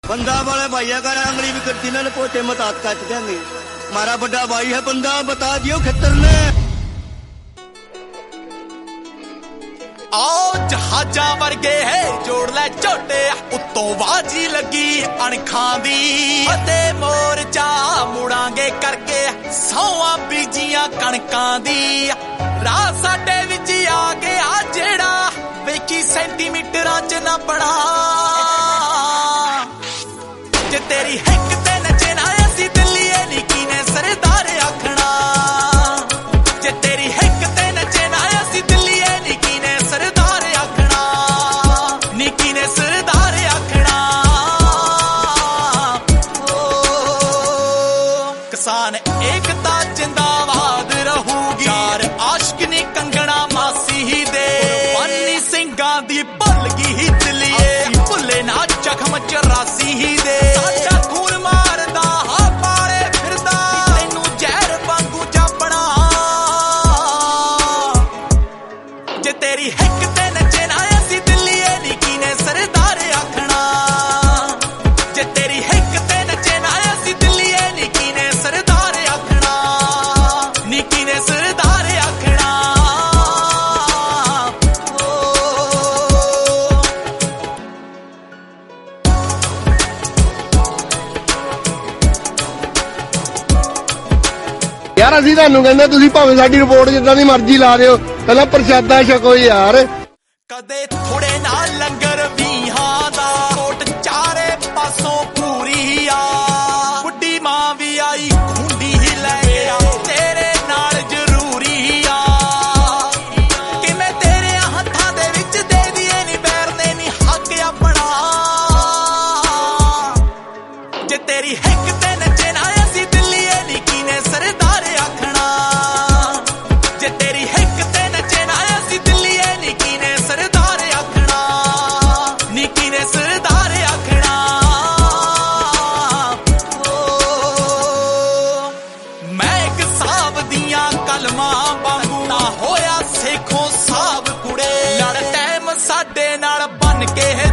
बंदा वाले भाइया का अंगली भी करती ना पोटे मतात काट देंगे। हमारा बड़ा भाई है बंदा, बता दियो खतर ने। आओ जहाजा वर्गे है जोड़ ले झोटे उत्तों बाजी लगी अणखां दी ते मोर्चा मुड़ांगे करके सौवां बीजियां कणकां दी राह साडे विच आ गया जेड़ा वेखी सेंटीमीटरां च ना बना जे तेरी हिक ते नचे ना असी दिल्लीए नी कीने सरदार आखना जे तेरी हिक ते नचे ना असी दिल्लीए नी कीने सरदार आखना नी कीने सरदार आखना किसान एकता जिंदाबाद रहूगी यार आशिक नी कंगना मासी ही दे बन्नी सिंगां दी भुलगी ही दिल्लीए भुले ना जख्म 84 ही दे तेरी हिक ते नचे ना असी दिल्लीए नी कीने सरदार आखना जे तेरी हिक ते नचे ना असी दिल्लीए नी कीने सरदार आखना नी कीने सरदार आखना यार असीं तुहानूं कहंदे तुसीं भावें साडी रिपोर्ट जिद्दां दी मर्जी ला दिओ पहला प्रशादा छको यार कदे थोड़े ना लंगर बीहां दा कोट चारे पासों पूरी आ बुड्ढी मां भी आई खुंडी ही ले गया तेरे नाल जरूरी आ कि मैं तेरे हत्थां दे विच दे दिए नी बैरने नी हक अपना जे तेरी हिक ते नचे ना असी दिल्लीए नी कीने सरदार आखना जे तेरी हिक ते नचे ना असी दिल्लीए नी कीने सरदार आखना नी कीने सरदार आखना मैं एक साहब दियां कलमां वांगू ना होया सेखों साहब कुड़े लड़ टाइम साडे नाल बन के